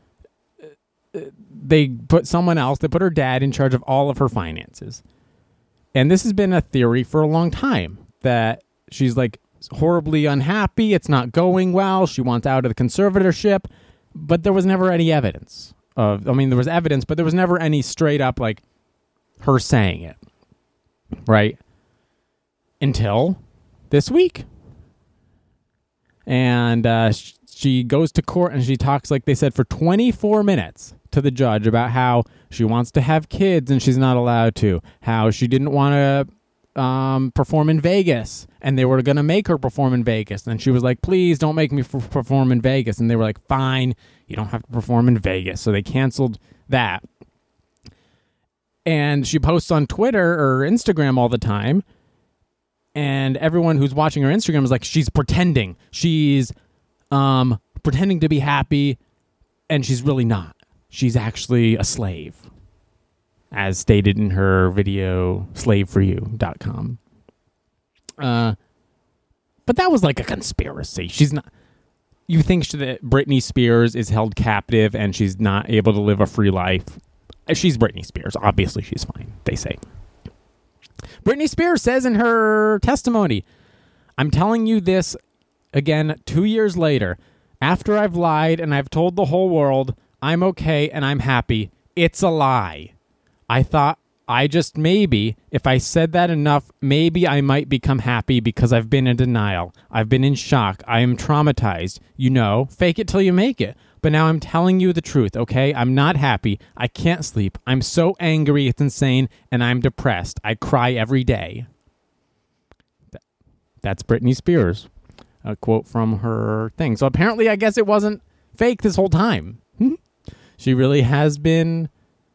they put someone else, they put her dad in charge of all of her finances. And this has been a theory for a long time, that she's like horribly unhappy, it's not going well, she wants out of the conservatorship, but there was never any evidence of, I mean, there was evidence, but there was never any straight up like her saying it, right? Until this week. And uh, she goes to court and she talks, like they said, for twenty-four minutes to the judge about how she wants to have kids and she's not allowed to, how she didn't want to um, perform in Vegas, and they were going to make her perform in Vegas. And she was like, please don't make me f- perform in Vegas. And they were like, fine, you don't have to perform in Vegas. So they canceled that. And she posts on Twitter or Instagram all the time. And everyone who's watching her Instagram is like, she's pretending. She's um, pretending to be happy, and she's really not. She's actually a slave, as stated in her video, slave for you dot com. Uh, but that was like a conspiracy. She's not... You think that Britney Spears is held captive and she's not able to live a free life? She's Britney Spears. Obviously, she's fine, they say. Britney Spears says in her testimony, I'm telling you this again two years later. After I've lied and I've told the whole world I'm okay and I'm happy, it's a lie. I thought I just maybe, if I said that enough, maybe I might become happy because I've been in denial. I've been in shock. I am traumatized. You know, fake it till you make it. But now I'm telling you the truth, okay? I'm not happy. I can't sleep. I'm so angry, it's insane, and I'm depressed. I cry every day. That's Britney Spears. A quote from her thing. So apparently, I guess it wasn't fake this whole time. She really has been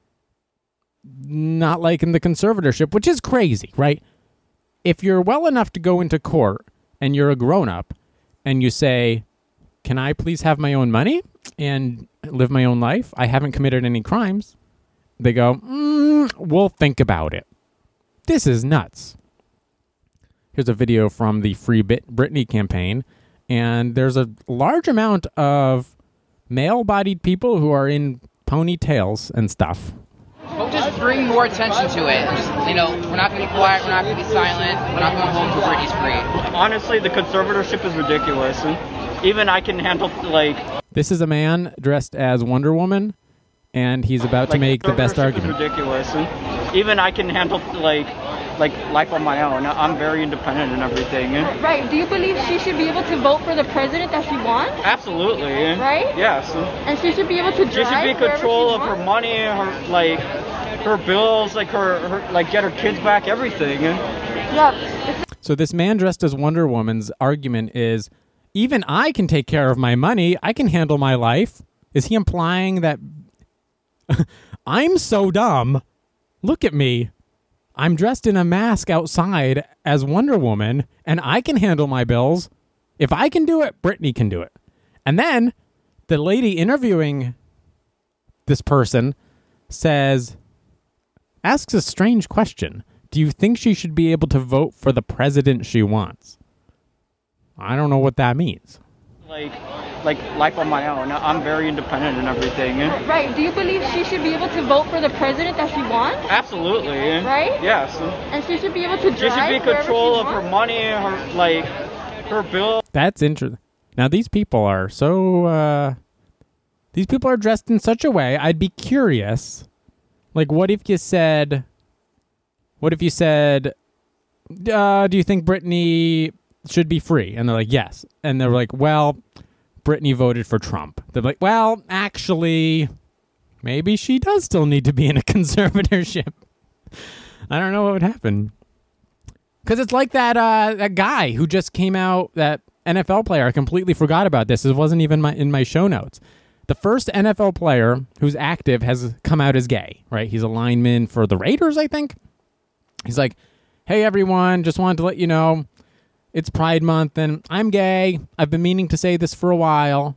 not liking the conservatorship, which is crazy, right? If you're well enough to go into court and you're a grown-up and you say, can I please have my own money and live my own life? I haven't committed any crimes. They go, mm, we'll think about it. This is nuts. Here's a video from the Free Bit Britney campaign, and there's a large amount of male-bodied people who are in ponytails and stuff. We'll just bring more attention to it. Just, you know, we're not going to be quiet. We're not going to be silent. We're not going home till Britney's free. Honestly, the conservatorship is ridiculous. And even I can handle, like... This is a man dressed as Wonder Woman, and he's about like, to make the best argument. Is ridiculous. And even I can handle, like, like life on my own. I'm very independent and everything. And right. Do you believe she should be able to vote for the president that she wants? Absolutely. Right? Yes. And she should be able to drive. She should be in control of her money, her, like, her bills, like, her, her like, get her kids back, everything. Yep. So this man dressed as Wonder Woman's argument is, even I can take care of my money. I can handle my life. Is he implying that I'm so dumb? Look at me. I'm dressed in a mask outside as Wonder Woman, and I can handle my bills. If I can do it, Britney can do it. And then the lady interviewing this person says, asks a strange question. Do you think she should be able to vote for the president she wants? I don't know what that means. Like, like life on my own. I'm very independent and everything. Right. Do you believe she should be able to vote for the president that she wants? Absolutely. Right? Yes. And she should be able to drive. She should be in control of her money, her like, her bill. That's interesting. Now these people are so. Uh, these people are dressed in such a way. I'd be curious. Like, what if you said? What if you said? Uh, do you think Britney should be free? And they're like, yes. And they're like, well, Britney voted for Trump. They're like, well, actually, maybe she does still need to be in a conservatorship. I don't know what would happen. Because it's like that uh, that guy who just came out, that N F L player. I completely forgot about this. It wasn't even my, in my show notes. The first N F L player who's active has come out as gay, right? He's a lineman for the Raiders, I think. He's like, hey, everyone, just wanted to let you know, it's Pride Month, and I'm gay. I've been meaning to say this for a while.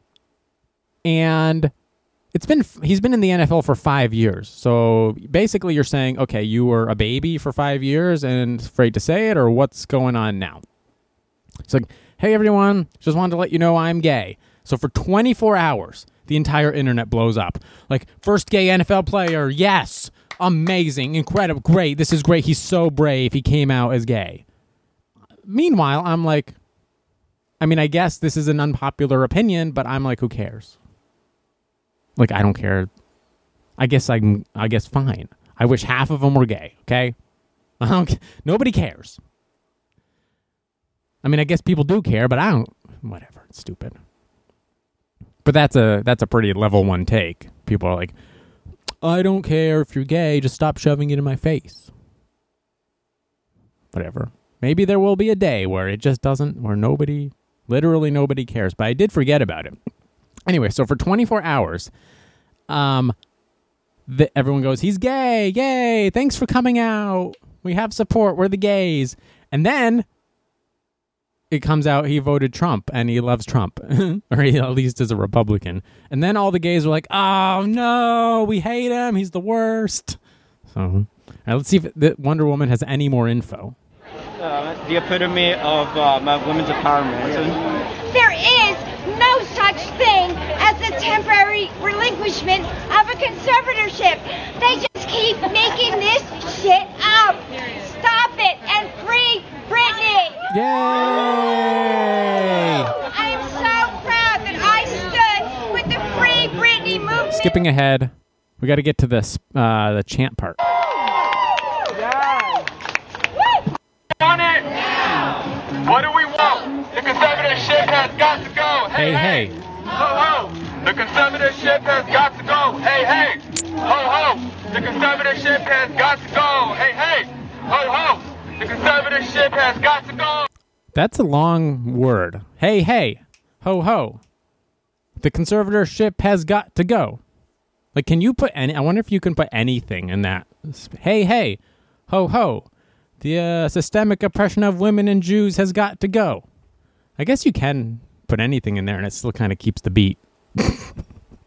And it's been he's been in the N F L for five years. So basically you're saying, okay, you were a baby for five years and afraid to say it, or what's going on now? It's like, hey, everyone, just wanted to let you know I'm gay. So for twenty-four hours, the entire internet blows up. Like, first gay N F L player, yes, amazing, incredible, great, this is great. He's so brave. He came out as gay. Meanwhile, I'm like, I mean, I guess this is an unpopular opinion, but I'm like, who cares? Like, I don't care. I guess I'm, I guess fine. I wish half of them were gay, okay? I don't, nobody cares. I mean, I guess people do care, but I don't, whatever, it's stupid. But that's a, that's a pretty level one take. People are like, I don't care if you're gay, just stop shoving it in my face. whatever. Maybe there will be a day where it just doesn't, where nobody, literally nobody cares. But I did forget about it. Anyway, so for twenty-four hours, um, the, everyone goes, he's gay, yay, thanks for coming out. We have support, we're the gays. And then it comes out he voted Trump and he loves Trump, or he at least is a Republican. And then all the gays were like, oh no, we hate him, he's the worst. So, all right, let's see if the Wonder Woman has any more info. Uh, the epitome of um, uh, women's empowerment. There is no such thing as the temporary relinquishment of a conservatorship. They just keep making this shit up. Stop it and free Britney. Yay! I am so proud that I stood with the Free Britney movement. Skipping ahead, we got to get to this uh, the chant part. Want it? What do we want? The conservatorship has got to go. Hey, hey. hey. Ho, ho. The conservatorship has got to go. Hey, hey. Ho, ho. The conservatorship has got to go. Hey, hey. Ho, ho. The conservatorship has got to go. That's a long word. Hey, hey. Ho, ho. The conservatorship has got to go. Like, can you put any... I wonder if you can put anything in that. Hey, hey. Ho, ho. The uh, systemic oppression of women and Jews has got to go. I guess you can put anything in there and it still kind of keeps the beat. The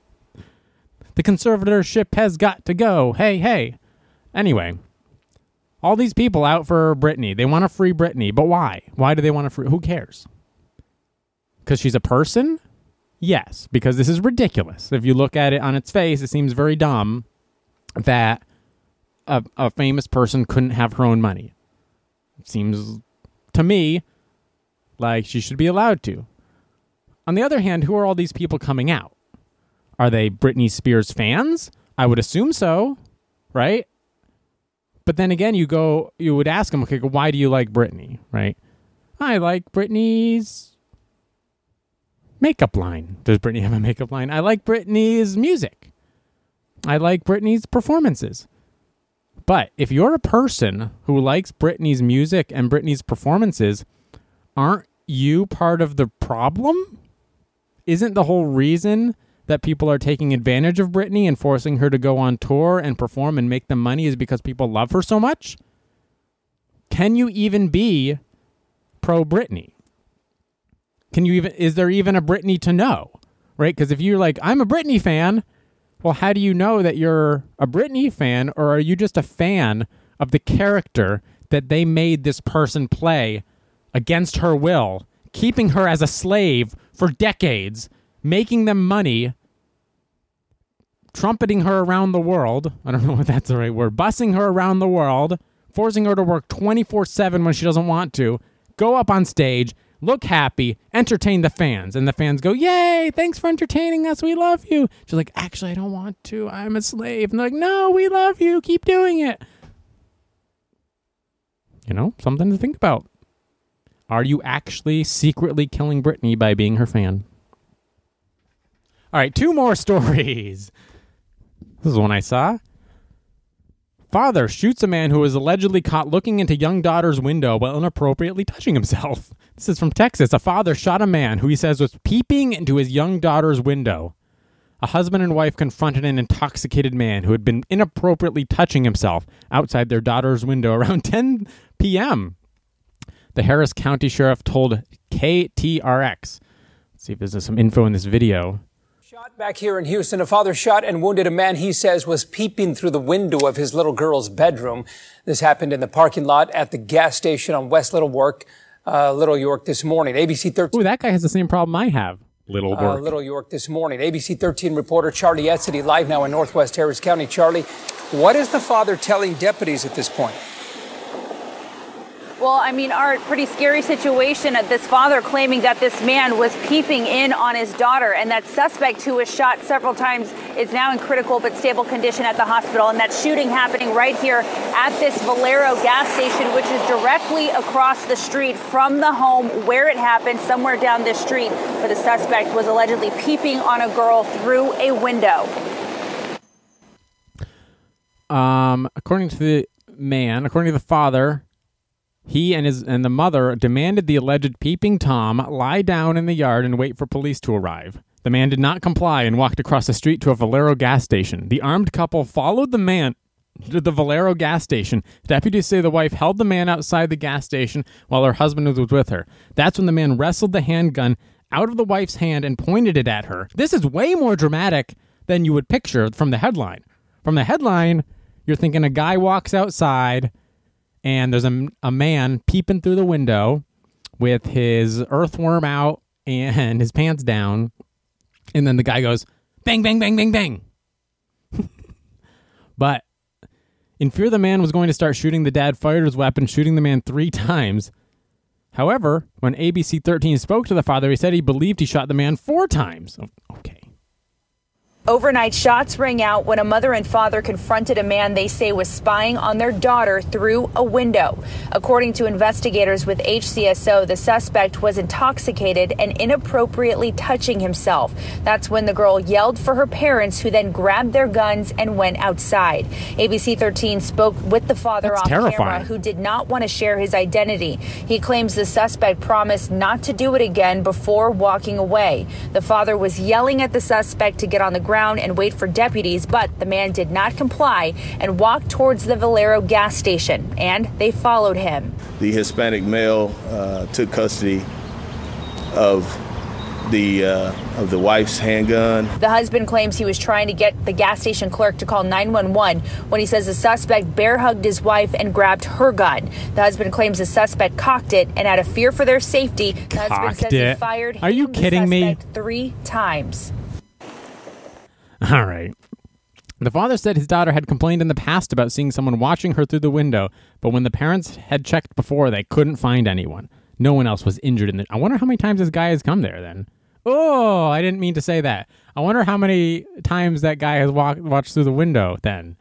conservatorship has got to go. Hey, hey. Anyway, all these people out for Britney. They want to free Britney, but why? Why do they want to free? Who cares? Because she's a person? Yes, because this is ridiculous. If you look at it on its face, it seems very dumb that a, a famous person couldn't have her own money. Seems to me like she should be allowed to. On the other hand, who are all these people coming out? Are they Britney Spears fans? I would assume so, right? But then again, you go, you would ask them, okay, why do you like Britney, right? I like Britney's makeup line. Does Britney have a makeup line? I like Britney's music. I like Britney's performances. But if you're a person who likes Britney's music and Britney's performances, aren't you part of the problem? Isn't the whole reason that people are taking advantage of Britney and forcing her to go on tour and perform and make them money is because people love her so much? Can you even be pro-Britney? Can you even, is there even a Britney to know? Right? Because if you're like, I'm a Britney fan, well, how do you know that you're a Britney fan, or are you just a fan of the character that they made this person play against her will, keeping her as a slave for decades, making them money, trumpeting her around the world? I don't know if that's the right word. Bussing her around the world, forcing her to work twenty-four seven when she doesn't want to, go up on stage, look happy, entertain the fans. And the fans go, yay, thanks for entertaining us. We love you. She's like, actually, I don't want to. I'm a slave. And they're like, no, we love you. Keep doing it. You know, something to think about. Are you actually secretly killing Britney by being her fan? All right, two more stories. This is one I saw. Father shoots a man who was allegedly caught looking into young daughter's window while inappropriately touching himself. This is from Texas. A father shot a man who he says was peeping into his young daughter's window. A husband and wife confronted an intoxicated man who had been inappropriately touching himself outside their daughter's window around ten p.m. The Harris County Sheriff told K T R X. Let's see if there's some info in this video. Back here in Houston, a father shot and wounded a man he says was peeping through the window of his little girl's bedroom. This happened in the parking lot at the gas station on West Little York, uh, Little York this morning. A B C thirteen. Ooh, that guy has the same problem I have. Little York. Uh, Little York this morning. A B C thirteen reporter Charlie Etzity live now in Northwest Harris County. Charlie, what is the father telling deputies at this point? Well, I mean, Art, pretty scary situation. This father claiming that this man was peeping in on his daughter, and that suspect who was shot several times is now in critical but stable condition at the hospital. And that shooting happening right here at this Valero gas station, which is directly across the street from the home where it happened, somewhere down this street, where the suspect was allegedly peeping on a girl through a window. Um, according to the man, according to the father, He and his and the mother demanded the alleged peeping Tom lie down in the yard and wait for police to arrive. The man did not comply and walked across the street to a Valero gas station. The armed couple followed the man to the Valero gas station. Deputies say the wife held the man outside the gas station while her husband was with her. That's when the man wrestled the handgun out of the wife's hand and pointed it at her. This is way more dramatic than you would picture from the headline. From the headline, you're thinking a guy walks outside and there's a, a man peeping through the window with his earthworm out and his pants down. And then the guy goes, bang, bang, bang, bang, bang. But in fear the man was going to start shooting, the dad fired his weapon, shooting the man three times. However, when A B C thirteen spoke to the father, he said he believed he shot the man four times. Okay. Overnight shots rang out when a mother and father confronted a man they say was spying on their daughter through a window. According to investigators with H C S O, the suspect was intoxicated and inappropriately touching himself. That's when the girl yelled for her parents, who then grabbed their guns and went outside. A B C thirteen spoke with the father That's off terrifying. camera, who did not want to share his identity. He claims the suspect promised not to do it again before walking away. The father was yelling at the suspect to get on the ground and wait for deputies, but the man did not comply and walked towards the Valero gas station, and they followed him. The Hispanic male uh, took custody of the uh, of the wife's handgun. The husband claims he was trying to get the gas station clerk to call nine one one when he says the suspect bear hugged his wife and grabbed her gun. The husband claims the suspect cocked it, and out of fear for their safety, the husband Cocked says it. he fired Are you the kidding me? suspect three times. All right. The father said his daughter had complained in the past about seeing someone watching her through the window, but when the parents had checked before, they couldn't find anyone. No one else was injured in the... I wonder how many times this guy has come there then. Oh, I didn't mean to say that. I wonder how many times that guy has walked watched through the window then.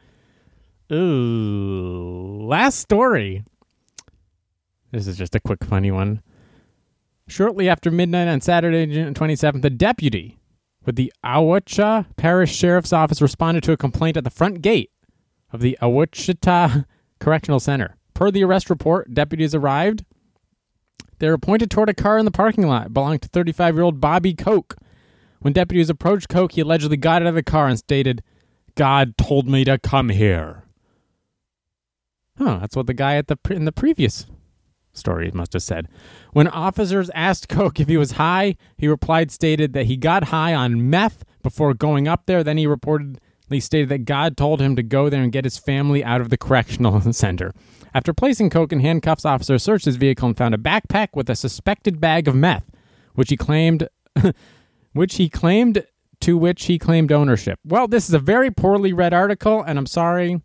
Ooh. Last story. This is just a quick funny one. Shortly after midnight on Saturday, June twenty-seventh, a deputy with the Ouachita Parish Sheriff's Office responded to a complaint at the front gate of the Ouachita Correctional Center. Per the arrest report, deputies arrived. They were pointed toward a car in the parking lot belonging to thirty-five-year-old Bobby Koch. When deputies approached Koch, he allegedly got out of the car and stated, "God told me to come here." Huh, that's what the guy at the pre- in the previous story must have said. When officers asked Koch if he was high, he replied, stated that he got high on meth before going up there. Then he reportedly stated that God told him to go there and get his family out of the correctional center. After placing Koch in handcuffs, officers searched his vehicle and found a backpack with a suspected bag of meth, which he claimed, which he claimed, to which he claimed ownership. Well, this is a very poorly read article, and I'm sorry.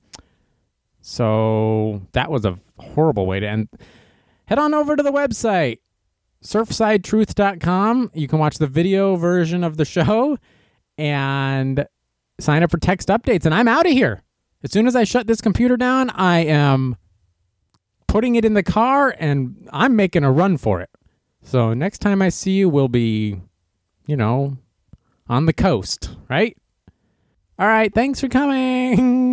So that was a horrible way to end. Head on over to the website, surfside truth dot com. You can watch the video version of the show and sign up for text updates. And I'm out of here. As soon as I shut this computer down, I am putting it in the car and I'm making a run for it. So next time I see you, we'll be, you know, on the coast, right? All right. Thanks for coming.